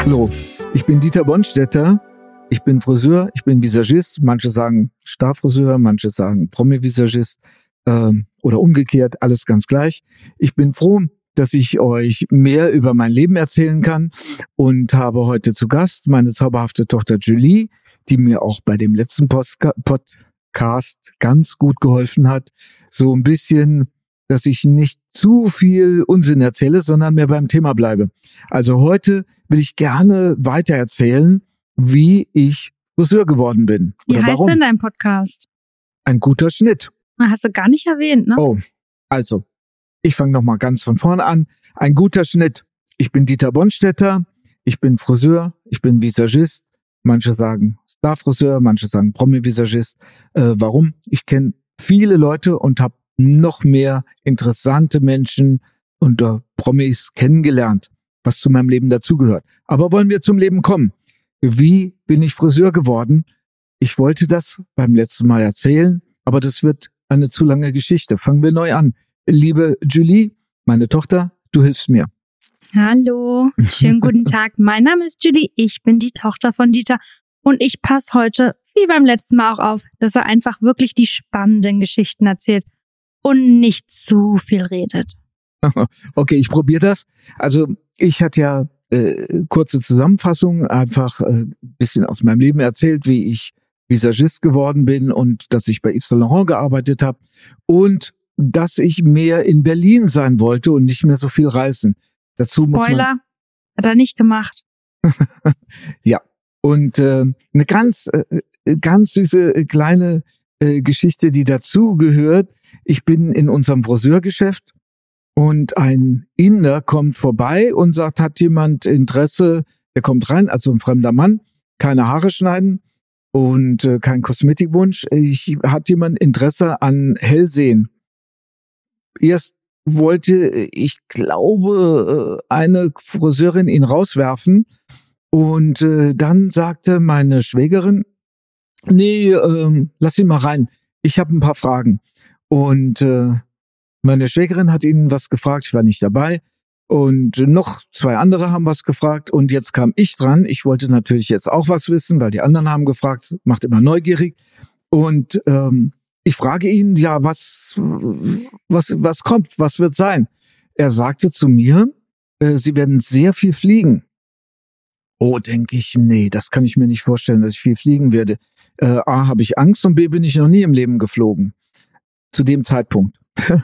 Hallo, ich bin Dieter Bonstetter. Ich bin Friseur, ich bin Visagist. Manche sagen Starfriseur, manche sagen Promi-Visagist oder umgekehrt, alles ganz gleich. Ich bin froh, dass ich euch mehr über mein Leben erzählen kann und habe heute zu Gast meine zauberhafte Tochter Julie, die mir auch bei dem letzten Podcast ganz gut geholfen hat. So ein bisschen, dass ich nicht zu viel Unsinn erzähle, sondern mehr beim Thema bleibe. Also heute will ich gerne weiter erzählen, wie ich Friseur geworden bin. Wie heißt denn dein Podcast? Ein guter Schnitt. Hast du gar nicht erwähnt, ne? Oh, also, ich fange nochmal ganz von vorne an. Ein guter Schnitt. Ich bin Dieter Bonstetter, ich bin Friseur, ich bin Visagist. Manche sagen Starfriseur, manche sagen Promi-Visagist. Warum? Ich kenne viele Leute und habe noch mehr interessante Menschen und Promis kennengelernt, was zu meinem Leben dazugehört. Aber wollen wir zum Leben kommen? Wie bin ich Friseur geworden? Ich wollte das beim letzten Mal erzählen, aber das wird eine zu lange Geschichte. Fangen wir neu an. Liebe Julie, meine Tochter, du hilfst mir. Hallo, schönen guten Tag. Mein Name ist Julie, ich bin die Tochter von Dieter und ich passe heute, wie beim letzten Mal auch auf, dass er einfach wirklich die spannenden Geschichten erzählt und nicht zu viel redet. Okay, ich probiere das. Also ich hatte ja kurze Zusammenfassung, einfach bisschen aus meinem Leben erzählt, wie ich Visagist geworden bin und dass ich bei Yves Saint Laurent gearbeitet habe und dass ich mehr in Berlin sein wollte und nicht mehr so viel reisen. Dazu Spoiler, hat er nicht gemacht. Ja, und eine ganz süße kleine Geschichte, die dazu gehört. Ich bin in unserem Friseurgeschäft und ein Inder kommt vorbei und sagt, hat jemand Interesse, der kommt rein, also ein fremder Mann, keine Haare schneiden und kein Kosmetikwunsch. Hat jemand Interesse an Hellsehen? Erst wollte, ich glaube, eine Friseurin ihn rauswerfen und dann sagte meine Schwägerin, nee, lass ihn mal rein, ich habe ein paar Fragen. Und meine Schwägerin hat ihn was gefragt, ich war nicht dabei. Und noch 2 andere haben was gefragt und jetzt kam ich dran. Ich wollte natürlich jetzt auch was wissen, weil die anderen haben gefragt, macht immer neugierig. Und ich frage ihn, ja, was kommt, was wird sein? Er sagte zu mir, sie werden sehr viel fliegen. Oh, denke ich, nee, das kann ich mir nicht vorstellen, dass ich viel fliegen werde. A, habe ich Angst und B, bin ich noch nie im Leben geflogen. Zu dem Zeitpunkt.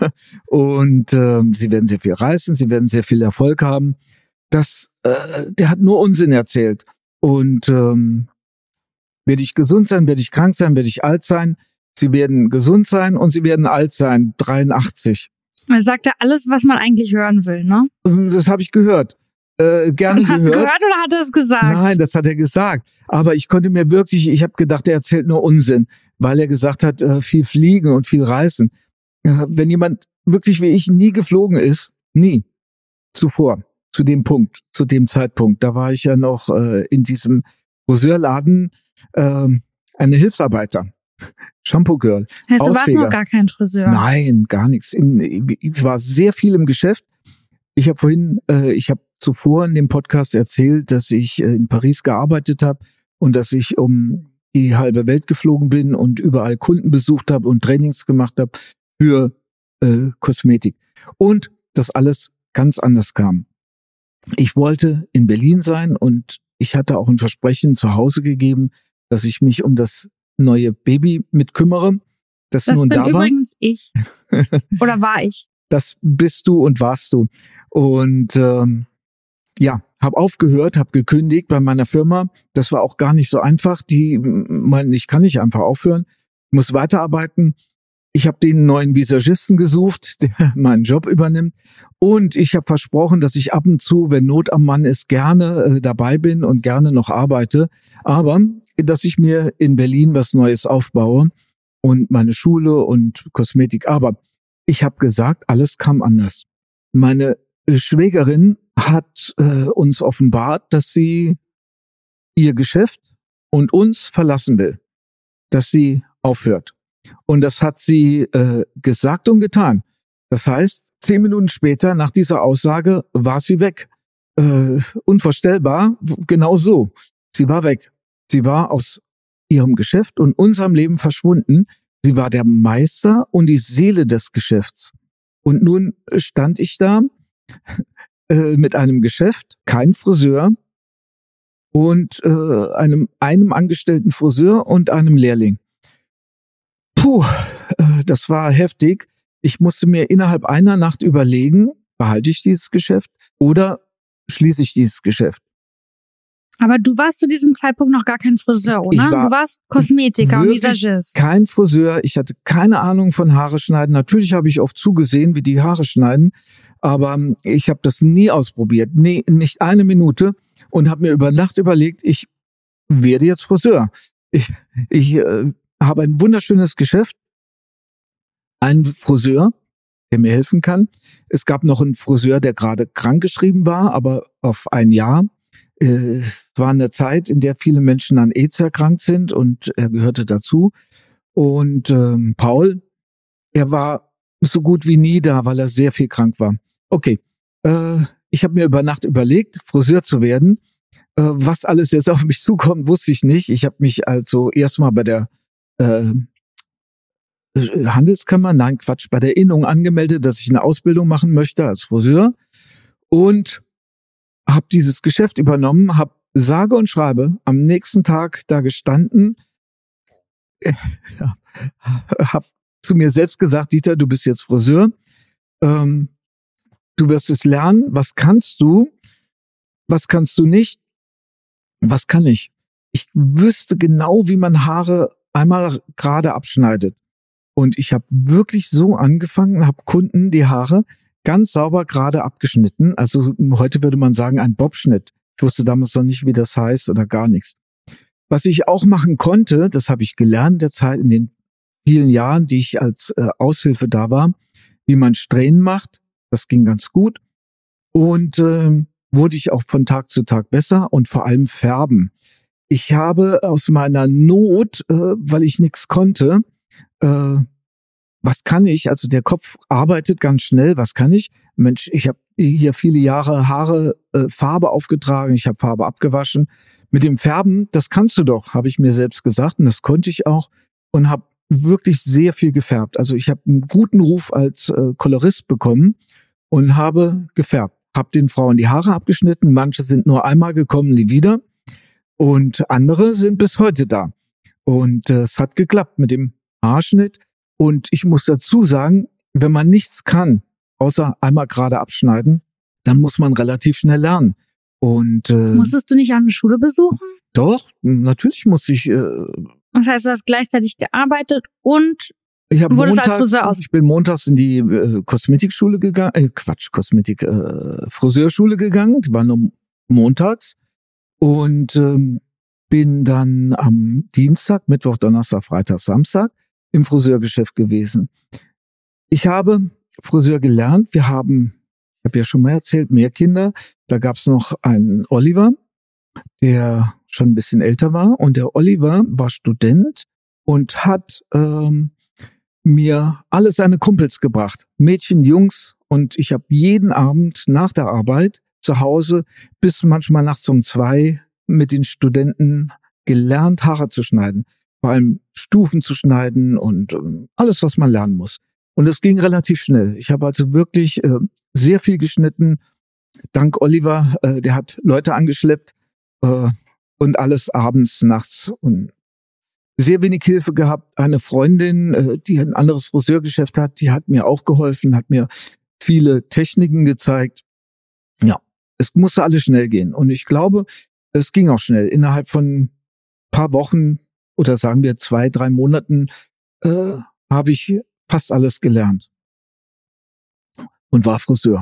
Und sie werden sehr viel reisen, sie werden sehr viel Erfolg haben. Der hat nur Unsinn erzählt. Und werde ich gesund sein, werde ich krank sein, werde ich alt sein? Sie werden gesund sein und sie werden alt sein, 83. Er sagt ja alles, was man eigentlich hören will, ne? Das habe ich gehört. Gerne Hast du gehört oder hat er es gesagt? Nein, das hat er gesagt. Aber ich konnte mir wirklich, ich habe gedacht, er erzählt nur Unsinn, weil er gesagt hat, viel fliegen und viel reisen. Wenn jemand wirklich wie ich nie geflogen ist, nie zuvor, zu dem Punkt, zu dem Zeitpunkt, da war ich ja noch in diesem Friseurladen eine Hilfsarbeiter, Shampoo Girl. Heißt, du warst noch gar kein Friseur? Nein, gar nichts. Ich war sehr viel im Geschäft. Ich habe zuvor in dem Podcast erzählt, dass ich in Paris gearbeitet habe und dass ich um die halbe Welt geflogen bin und überall Kunden besucht habe und Trainings gemacht habe für Kosmetik. Und das alles ganz anders kam. Ich wollte in Berlin sein und ich hatte auch ein Versprechen zu Hause gegeben, dass ich mich um das neue Baby mit kümmere. Das nun bin da war. Übrigens ich. Oder war ich? Das bist du und warst du. Und habe aufgehört, habe gekündigt bei meiner Firma. Das war auch gar nicht so einfach. Die meinten, ich kann nicht einfach aufhören, ich muss weiterarbeiten. Ich habe den neuen Visagisten gesucht, der meinen Job übernimmt. Und ich habe versprochen, dass ich ab und zu, wenn Not am Mann ist, gerne dabei bin und gerne noch arbeite. Aber dass ich mir in Berlin was Neues aufbaue und meine Schule und Kosmetik. Aber ich habe gesagt, alles kam anders. Meine Schwägerin hat uns offenbart, dass sie ihr Geschäft und uns verlassen will, dass sie aufhört. Und das hat sie gesagt und getan. Das heißt, 10 Minuten später nach dieser Aussage war sie weg. unvorstellbar. Genau so. Sie war weg. Sie war aus ihrem Geschäft und unserem Leben verschwunden. Sie war der Meister und die Seele des Geschäfts. Und nun stand ich da mit einem Geschäft, kein Friseur, und einem angestellten Friseur und einem Lehrling. Puh, das war heftig. Ich musste mir innerhalb einer Nacht überlegen, behalte ich dieses Geschäft oder schließe ich dieses Geschäft. Aber du warst zu diesem Zeitpunkt noch gar kein Friseur, oder? Du warst Kosmetiker und Visagist. Kein Friseur. Ich hatte keine Ahnung von Haare schneiden. Natürlich habe ich oft zugesehen, wie die Haare schneiden, aber ich habe das nie ausprobiert. Nee, nicht eine Minute. Und habe mir über Nacht überlegt, ich werde jetzt Friseur. Ich habe ein wunderschönes Geschäft, einen Friseur, der mir helfen kann. Es gab noch einen Friseur, der gerade krankgeschrieben war, aber auf ein Jahr. Es war eine Zeit, in der viele Menschen an AIDS erkrankt sind und er gehörte dazu. Und Paul, er war so gut wie nie da, weil er sehr viel krank war. Okay, ich habe mir über Nacht überlegt, Friseur zu werden. Was alles jetzt auf mich zukommt, wusste ich nicht. Ich habe mich also erstmal bei der Handelskammer, bei der Innung angemeldet, dass ich eine Ausbildung machen möchte als Friseur und habe dieses Geschäft übernommen, habe sage und schreibe am nächsten Tag da gestanden, habe zu mir selbst gesagt, Dieter, du bist jetzt Friseur, du wirst es lernen, was kannst du nicht, was kann ich? Ich wüsste genau, wie man Haare einmal gerade abschneidet. Und ich habe wirklich so angefangen, habe Kunden die Haare ganz sauber gerade abgeschnitten. Also heute würde man sagen, ein Bobschnitt. Ich wusste damals noch nicht, wie das heißt oder gar nichts. Was ich auch machen konnte, das habe ich gelernt in der Zeit, in den vielen Jahren, die ich als Aushilfe da war, wie man Strähnen macht. Das ging ganz gut. Und wurde ich auch von Tag zu Tag besser und vor allem färben. Ich habe aus meiner Not, weil ich nichts konnte, was kann ich? Also der Kopf arbeitet ganz schnell. Was kann ich? Mensch, ich habe hier viele Jahre Haare, Farbe aufgetragen, ich habe Farbe abgewaschen. Mit dem Färben, das kannst du doch, habe ich mir selbst gesagt und das konnte ich auch und habe wirklich sehr viel gefärbt. Also ich habe einen guten Ruf als Kolorist bekommen und habe gefärbt. Habe den Frauen die Haare abgeschnitten, manche sind nur einmal gekommen, nie wieder und andere sind bis heute da. Und es hat geklappt mit dem Haarschnitt und ich muss dazu sagen, wenn man nichts kann, außer einmal gerade abschneiden, dann muss man relativ schnell lernen. Und musstest du nicht eine Schule besuchen? Doch, natürlich musste ich. Das heißt, du hast gleichzeitig gearbeitet und ich ich bin montags in die Kosmetikschule gegangen, Friseurschule gegangen, die war nur montags und bin dann am Dienstag, Mittwoch, Donnerstag, Freitag, Samstag im Friseurgeschäft gewesen. Ich habe Friseur gelernt, ich habe ja schon mal erzählt, mehr Kinder, da gab es noch einen Oliver, der schon ein bisschen älter war und der Oliver war Student und hat mir alle seine Kumpels gebracht, Mädchen, Jungs, und ich habe jeden Abend nach der Arbeit zu Hause bis manchmal nachts um 2 mit den Studenten gelernt, Haare zu schneiden, vor allem Stufen zu schneiden und alles, was man lernen muss. Und es ging relativ schnell. Ich habe also wirklich sehr viel geschnitten, dank Oliver, der hat Leute angeschleppt und alles abends, nachts und sehr wenig Hilfe gehabt. Eine Freundin, die ein anderes Friseurgeschäft hat, die hat mir auch geholfen, hat mir viele Techniken gezeigt. Ja, es musste alles schnell gehen. Und ich glaube, es ging auch schnell. Innerhalb von ein paar Wochen oder sagen wir 2-3 Monaten habe ich fast alles gelernt. Und war Friseur,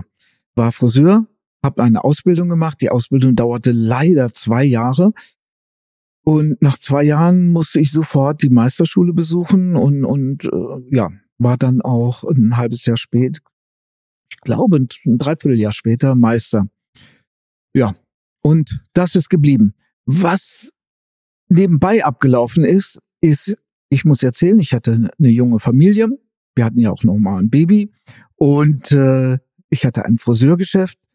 habe eine Ausbildung gemacht. Die Ausbildung dauerte leider 2 Jahre. Und nach 2 Jahren musste ich sofort die Meisterschule besuchen und war dann auch ein halbes Jahr spät, ich glaube ein Dreivierteljahr später Meister. Ja, und das ist geblieben. Was nebenbei abgelaufen ist, ich muss erzählen, ich hatte eine junge Familie, wir hatten ja auch noch mal ein Baby und ich hatte ein Friseurgeschäft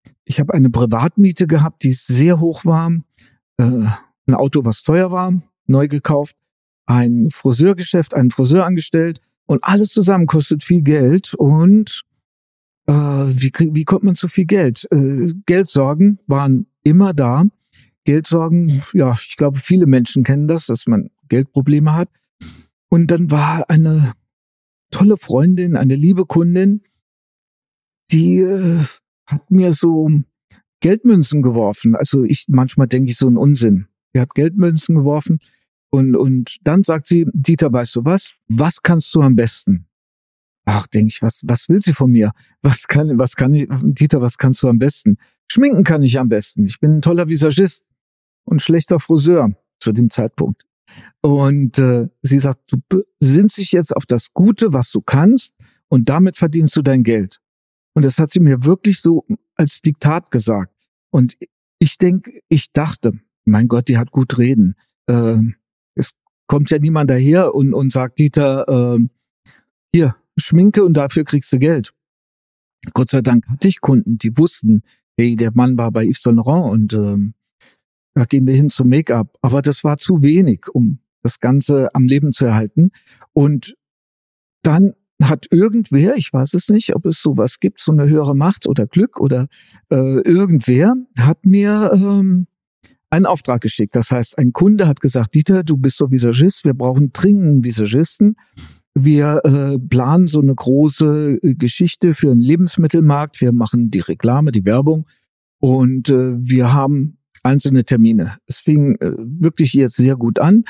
Ich habe eine Privatmiete gehabt, die sehr hoch war. Ein Auto, was teuer war, neu gekauft. Ein Friseurgeschäft, einen Friseur angestellt. Und alles zusammen kostet viel Geld. Und wie kommt man zu viel Geld? Geldsorgen waren immer da. Geldsorgen, ja, ich glaube, viele Menschen kennen das, dass man Geldprobleme hat. Und dann war eine tolle Freundin, eine liebe Kundin, die hat mir so Geldmünzen geworfen. Also manchmal denke ich so einen Unsinn. Die hat Geldmünzen geworfen und dann sagt sie, Dieter, weißt du was? Was kannst du am besten? Ach, denke ich, was will sie von mir? Was kann ich, Dieter, was kannst du am besten? Schminken kann ich am besten. Ich bin ein toller Visagist und schlechter Friseur zu dem Zeitpunkt. Und sie sagt, du besinnst dich jetzt auf das Gute, was du kannst, und damit verdienst du dein Geld. Und das hat sie mir wirklich so als Diktat gesagt. Und ich dachte, mein Gott, die hat gut reden. Es kommt ja niemand daher und sagt, Dieter, hier, Schminke und dafür kriegst du Geld. Gott sei Dank hatte ich Kunden, die wussten, hey, der Mann war bei Yves Saint Laurent und da gehen wir hin zum Make-up. Aber das war zu wenig, um das Ganze am Leben zu erhalten. Und dann hat irgendwer, ich weiß es nicht, ob es sowas gibt, so eine höhere Macht oder Glück oder irgendwer hat mir einen Auftrag geschickt. Das heißt, ein Kunde hat gesagt, Dieter, du bist so Visagist, wir brauchen dringend einen Visagisten. Wir planen so eine große Geschichte für einen Lebensmittelmarkt. Wir machen die Reklame, die Werbung und wir haben einzelne Termine. Es fing wirklich jetzt sehr gut an.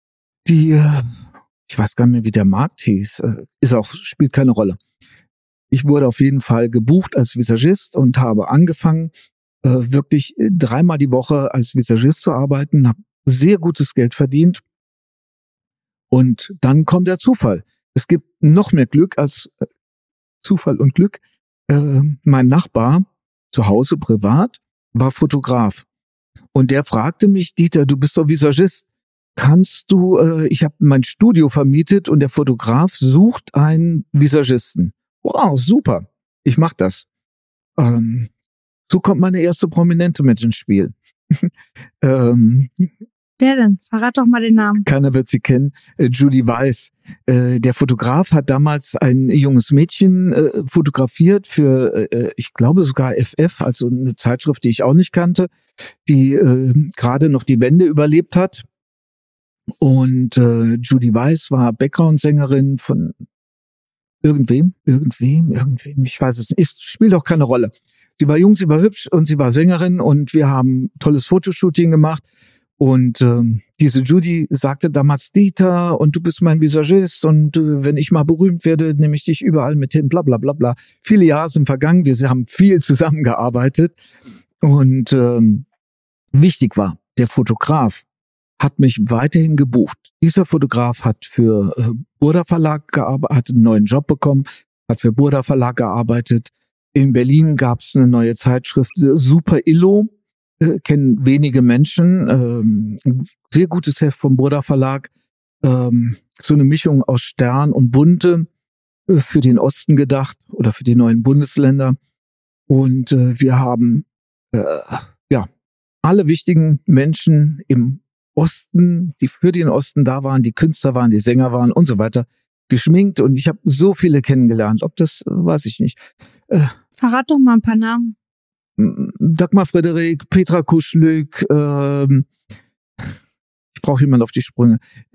Ich weiß gar nicht mehr, wie der Markt hieß, spielt keine Rolle. Ich wurde auf jeden Fall gebucht als Visagist und habe angefangen, wirklich 3-mal die Woche als Visagist zu arbeiten, habe sehr gutes Geld verdient. Und dann kommt der Zufall. Es gibt noch mehr Glück als Zufall und Glück. Mein Nachbar zu Hause privat war Fotograf. Und der fragte mich, Dieter, du bist doch Visagist. Ich habe mein Studio vermietet und der Fotograf sucht einen Visagisten. Wow, super. Ich mach das. So kommt meine erste Prominente mit ins Spiel. Wer denn? Verrat doch mal den Namen. Keiner wird sie kennen. Judy Weiss. Der Fotograf hat damals ein junges Mädchen fotografiert für, ich glaube sogar FF, also eine Zeitschrift, die ich auch nicht kannte, die gerade noch die Wende überlebt hat. Und Judy Weiss war Background-Sängerin von irgendwem, ich weiß es nicht, spielt auch keine Rolle. Sie war jung, sie war hübsch und sie war Sängerin und wir haben tolles Fotoshooting gemacht. Und diese Judy sagte damals, Dieter, und du bist mein Visagist und wenn ich mal berühmt werde, nehme ich dich überall mit hin, bla bla bla bla. Viele Jahre sind vergangen, wir haben viel zusammengearbeitet und wichtig war, der Fotograf hat mich weiterhin gebucht. Dieser Fotograf hat für Burda Verlag gearbeitet, hat einen neuen Job bekommen, hat für Burda Verlag gearbeitet. In Berlin gab es eine neue Zeitschrift, Super Illo. Kennen wenige Menschen, sehr gutes Heft vom Burda Verlag, so eine Mischung aus Stern und Bunte, für den Osten gedacht oder für die neuen Bundesländer. Und wir haben alle wichtigen Menschen im Osten, die für den Osten da waren, die Künstler waren, die Sänger waren und so weiter, geschminkt. Und ich habe so viele kennengelernt. Ob das, weiß ich nicht. Verrat doch mal ein paar Namen. Dagmar Frederik, Petra Kuschlück, ich brauche jemanden auf die Sprünge.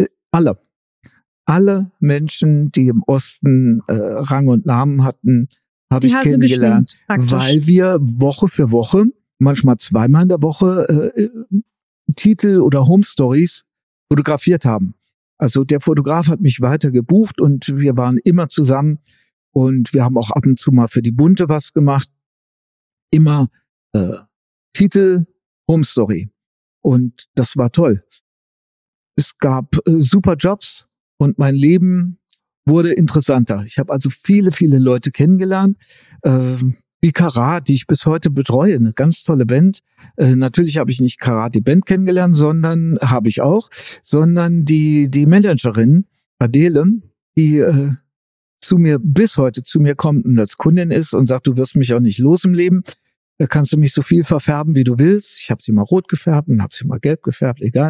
Alle Menschen, die im Osten Rang und Namen hatten, habe ich kennengelernt, weil wir Woche für Woche, manchmal 2-mal in der Woche, Titel oder Home Stories fotografiert haben. Also der Fotograf hat mich weiter gebucht und wir waren immer zusammen und wir haben auch ab und zu mal für die Bunte was gemacht. Immer Titel, Home Story. Und das war toll. Es gab super Jobs und mein Leben wurde interessanter. Ich habe also viele, viele Leute kennengelernt. Wie Karat, die ich bis heute betreue, eine ganz tolle Band. Natürlich habe ich nicht Karat die Band kennengelernt, sondern die Managerin, Adele, die bis heute zu mir kommt und als Kundin ist und sagt, du wirst mich auch nicht los im Leben. Da kannst du mich so viel verfärben, wie du willst. Ich habe sie mal rot gefärbt und habe sie mal gelb gefärbt, egal.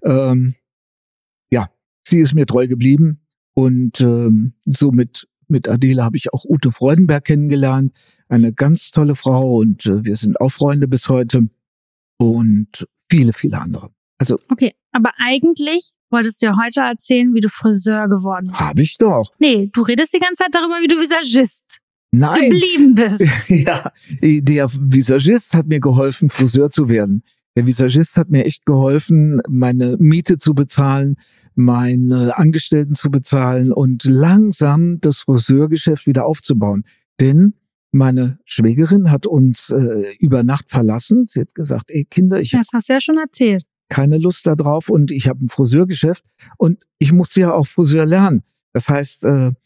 Ja, sie ist mir treu geblieben. Und so mit Adele habe ich auch Ute Freudenberg kennengelernt. Eine ganz tolle Frau und wir sind auch Freunde bis heute. Und viele, viele andere. Also okay, aber eigentlich wolltest du ja heute erzählen, wie du Friseur geworden bist. Habe ich doch. Nee, du redest die ganze Zeit darüber, wie du Visagist Nein. geblieben bist. Ja, der Visagist hat mir geholfen, Friseur zu werden. Der Visagist hat mir echt geholfen, meine Miete zu bezahlen, meine Angestellten zu bezahlen und langsam das Friseurgeschäft wieder aufzubauen. Denn meine Schwägerin hat uns über Nacht verlassen. Sie hat gesagt, ey Kinder, ich Das hast du ja schon erzählt. keine Lust da drauf und ich habe ein Friseurgeschäft und ich musste ja auch Friseur lernen. Das heißt,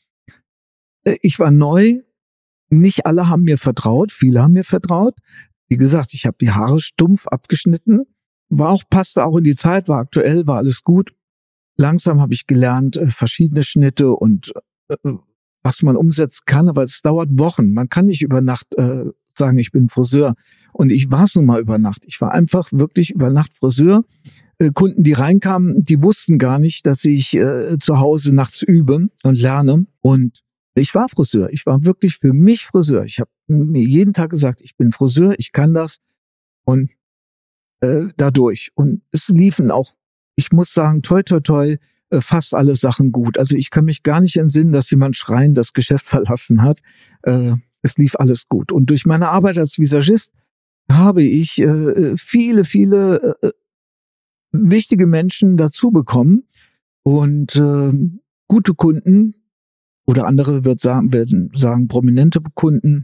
ich war neu, nicht alle haben mir vertraut, viele haben mir vertraut. Wie gesagt, ich habe die Haare stumpf abgeschnitten, passte auch in die Zeit, war aktuell, war alles gut. Langsam habe ich gelernt, verschiedene Schnitte und was man umsetzen kann, aber es dauert Wochen. Man kann nicht über Nacht sagen, ich bin Friseur. Und ich war es nun mal über Nacht. Ich war einfach wirklich über Nacht Friseur. Kunden, die reinkamen, die wussten gar nicht, dass ich zu Hause nachts übe und lerne. Und ich war Friseur. Ich war wirklich für mich Friseur. Ich habe mir jeden Tag gesagt, ich bin Friseur, ich kann das. Und dadurch. Und es liefen auch, ich muss sagen, toi, toi, toi, fast alle Sachen gut. Also ich kann mich gar nicht entsinnen, dass jemand schreiend das Geschäft verlassen hat. Es lief alles gut. Und durch meine Arbeit als Visagist habe ich viele, viele wichtige Menschen dazu bekommen und gute Kunden oder andere werden sagen prominente Kunden.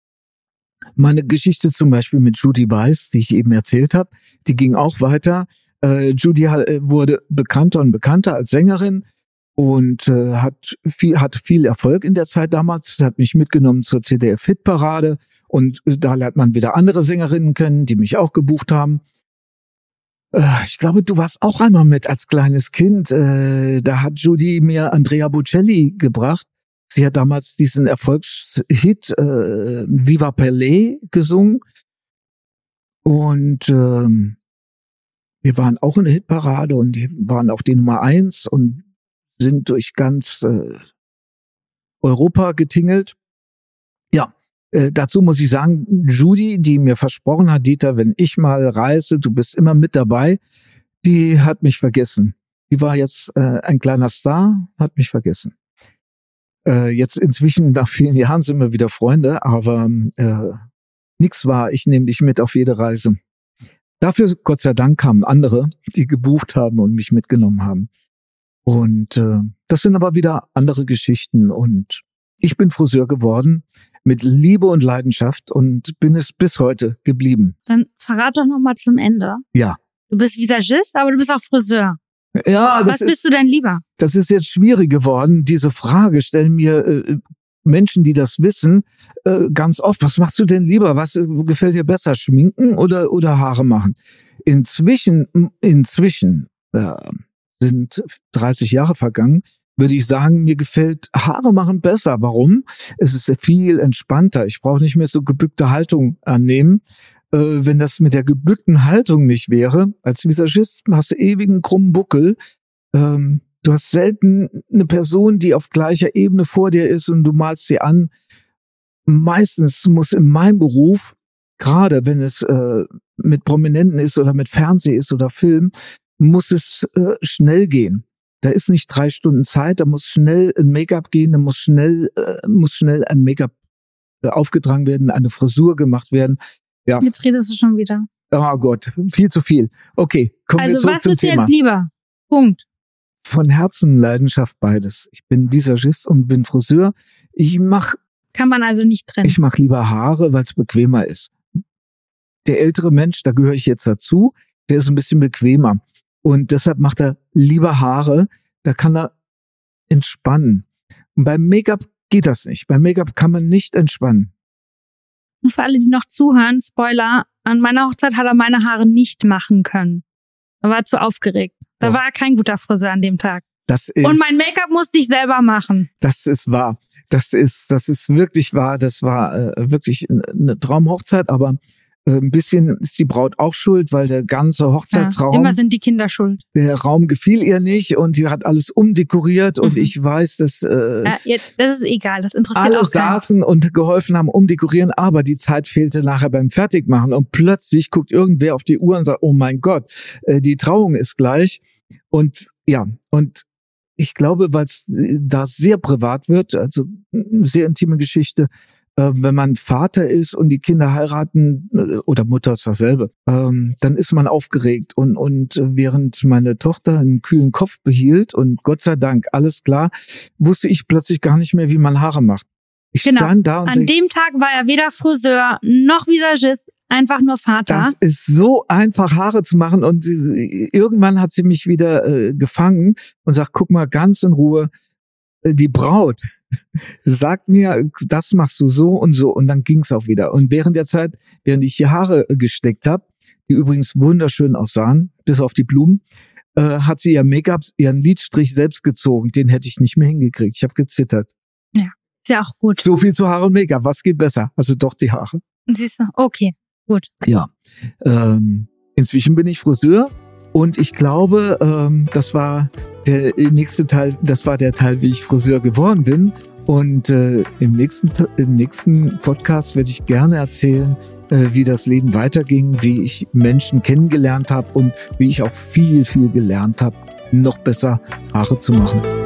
Meine Geschichte zum Beispiel mit Judy Weiss, die ich eben erzählt habe, die ging auch weiter. Judy wurde bekannter und bekannter als Sängerin und hat viel Erfolg in der Zeit damals. Hat mich mitgenommen zur ZDF-Hitparade und da lernt man wieder andere Sängerinnen kennen, die mich auch gebucht haben. Ich glaube, du warst auch einmal mit als kleines Kind. Da hat Judy mir Andrea Bocelli gebracht. Sie hat damals diesen Erfolgshit Viva Pelé gesungen und wir waren auch in der Hitparade und die waren auch die Nummer 1 und sind durch ganz Europa getingelt. Ja, dazu muss ich sagen, Judy, die mir versprochen hat, Dieter, wenn ich mal reise, du bist immer mit dabei, die hat mich vergessen. Die war jetzt ein kleiner Star, hat mich vergessen. Jetzt inzwischen, nach vielen Jahren, sind wir wieder Freunde, aber nix war, ich nehme dich mit auf jede Reise. Dafür, Gott sei Dank, kamen andere, die gebucht haben und mich mitgenommen haben. Und das sind aber wieder andere Geschichten. Und ich bin Friseur geworden mit Liebe und Leidenschaft und bin es bis heute geblieben. Dann verrat doch noch mal zum Ende. Ja. Du bist Visagist, aber du bist auch Friseur. Ja, Was bist du denn lieber? Das ist jetzt schwierig geworden. Diese Frage stellen mir Menschen, die das wissen, ganz oft. Was machst du denn lieber? Was gefällt dir besser? Schminken oder Haare machen? Inzwischen sind 30 Jahre vergangen, würde ich sagen, mir gefällt Haare machen besser. Warum? Es ist viel entspannter. Ich brauche nicht mehr so gebückte Haltung annehmen. Wenn das mit der gebückten Haltung nicht wäre, als Visagist hast du ewigen krummen Buckel. Du hast selten eine Person, die auf gleicher Ebene vor dir ist und du malst sie an. Meistens muss in meinem Beruf, gerade wenn es mit Prominenten ist oder mit Fernsehen ist oder Film, muss es schnell gehen. Da ist nicht 3 Stunden Zeit, da muss schnell ein Make-up gehen, da muss schnell ein Make-up aufgetragen werden, eine Frisur gemacht werden. Ja. Jetzt redest du schon wieder. Oh Gott, viel zu viel. Okay, kommen wir zurück zum Thema. Also was bist du jetzt lieber? Punkt. Von Herzen Leidenschaft beides. Ich bin Visagist und bin Friseur. Kann man also nicht trennen. Ich mache lieber Haare, weil es bequemer ist. Der ältere Mensch, da gehöre ich jetzt dazu, der ist ein bisschen bequemer. Und deshalb macht er lieber Haare, da kann er entspannen. Und beim Make-up geht das nicht. Beim Make-up kann man nicht entspannen. Nur für alle, die noch zuhören, Spoiler, an meiner Hochzeit hat er meine Haare nicht machen können. Er war zu aufgeregt. Da war er kein guter Friseur an dem Tag. Und mein Make-up musste ich selber machen. Das ist wahr. das ist wirklich wahr. Das war wirklich eine Traumhochzeit, aber ein bisschen ist die Braut auch schuld, weil der ganze Hochzeitsraum, immer sind die Kinder schuld. Der Raum gefiel ihr nicht und sie hat alles umdekoriert und ich weiß, dass das ist egal, das interessiert alle auch keinen. saßen und geholfen haben umdekorieren, aber die Zeit fehlte nachher beim Fertigmachen und plötzlich guckt irgendwer auf die Uhr und sagt, oh mein Gott, die Trauung ist gleich und ich glaube, weil es da sehr privat wird, also eine sehr intime Geschichte, wenn man Vater ist und die Kinder heiraten, oder Mutter ist dasselbe, dann ist man aufgeregt. Und während meine Tochter einen kühlen Kopf behielt und Gott sei Dank alles klar, wusste ich plötzlich gar nicht mehr, wie man Haare macht. Ich stand da und an dem Tag war er weder Friseur noch Visagist, einfach nur Vater. Das ist so einfach, Haare zu machen. Und irgendwann hat sie mich wieder gefangen und sagt, guck mal, ganz in Ruhe, die Braut sagt mir, das machst du so. Und dann ging's auch wieder. Und während der Zeit, während ich hier Haare gesteckt habe, die übrigens wunderschön aussahen, bis auf die Blumen, hat sie ihr Make-up, ihren Lidstrich selbst gezogen. Den hätte ich nicht mehr hingekriegt. Ich habe gezittert. Ja, ist ja auch gut. So viel zu Haare und Make-up. Was geht besser? Also doch die Haare. Siehst du? Okay, gut. Ja. Inzwischen bin ich Friseur. Und ich glaube, das war der nächste Teil, das war der Teil, wie ich Friseur geworden bin. Und im nächsten Podcast werde ich gerne erzählen, wie das Leben weiterging, wie ich Menschen kennengelernt habe und wie ich auch viel, viel gelernt habe, noch besser Haare zu machen.